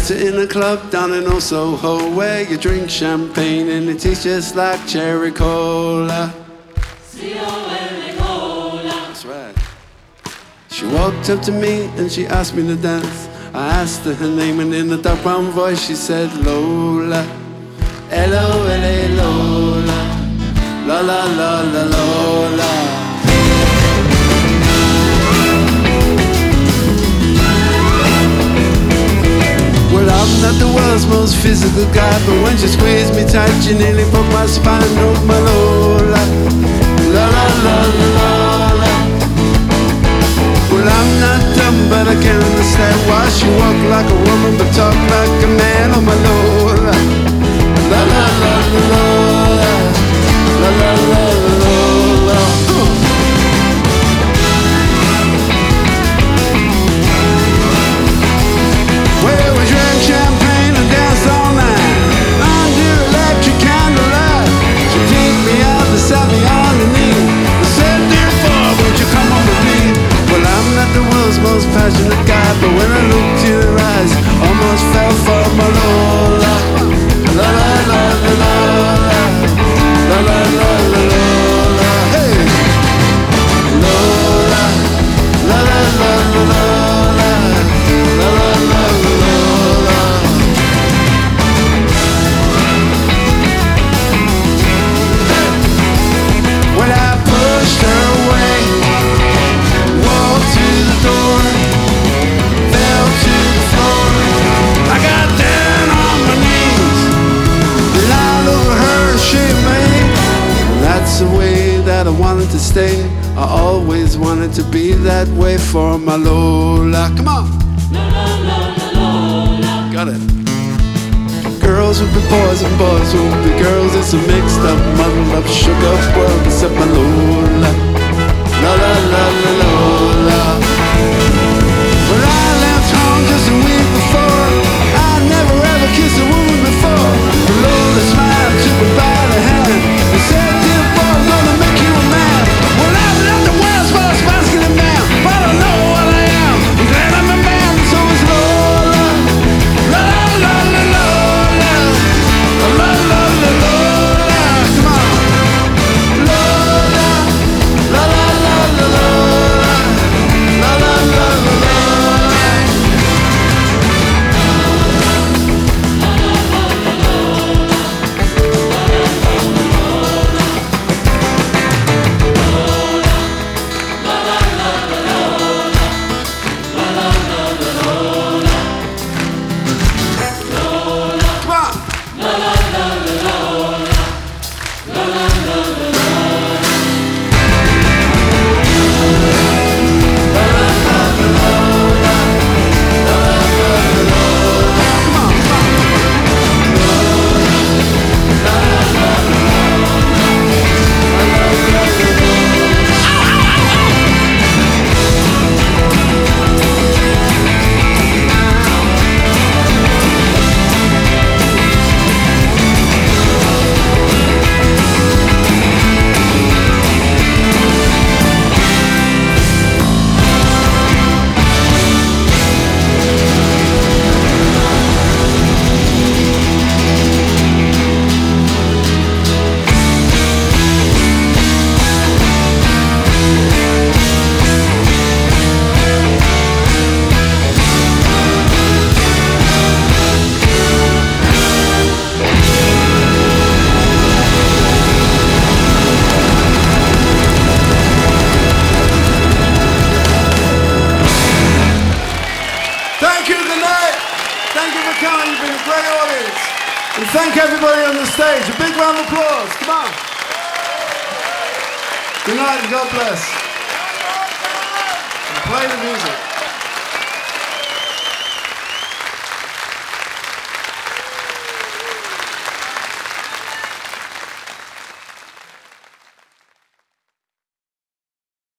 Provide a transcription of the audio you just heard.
dancing in a club down in Old Soho, where you drink champagne and it tastes just like cherry cola. That's right. She walked up to me and she asked me to dance. I asked her name and in a dark brown voice she said Lola. L-O-L-A Lola. La la la la Lola. Well, I'm not the world's most physical guy, but when she squeezed me tight, she nearly broke my spine. Oh, my Lola. La la la la Lola. Well, I'm not dumb, but I can't understand why she walk like a woman but talk like a man. Oh, my Lola. La la la la Lola. La la la la Lola. Well, we drank champagne and danced all night under electric candlelight. She picked me up and sat me on the knee and said, "Dear boy, won't you come on with me?" Well, I'm not the world's most passionate guy, but when I looked in her eyes, almost fell for my Lola. La la la la la la la la la Lola. Hey, Lola, la la la la la la la la Lola. When I pushed her away, walked to the door, fell to the floor. I got down on my knees, lied over her and shaped me. That's the way that I wanted to stay. I always wanted to be that way for my Lola. Come on. Got it. Girls will be boys and boys will be girls. It's a mixed up, muddled up, shook up world except my Lola. La la la la Lola. Well, I left home just a week before. I never ever kissed a woman before. But Lola smiled, took me by the hand and said, "Dear boy, I'm gonna make you a man." Well, I'm not the world's most masculine man, but I know what I am. I'm glad I'm a man, so it's Lola. La la la la Lola. La la la la Lola. Come on. Lola. La la la la Lola. La la la la Lola. And thank everybody on the stage. A big round of applause. Come on. Good night and God bless. And play the music.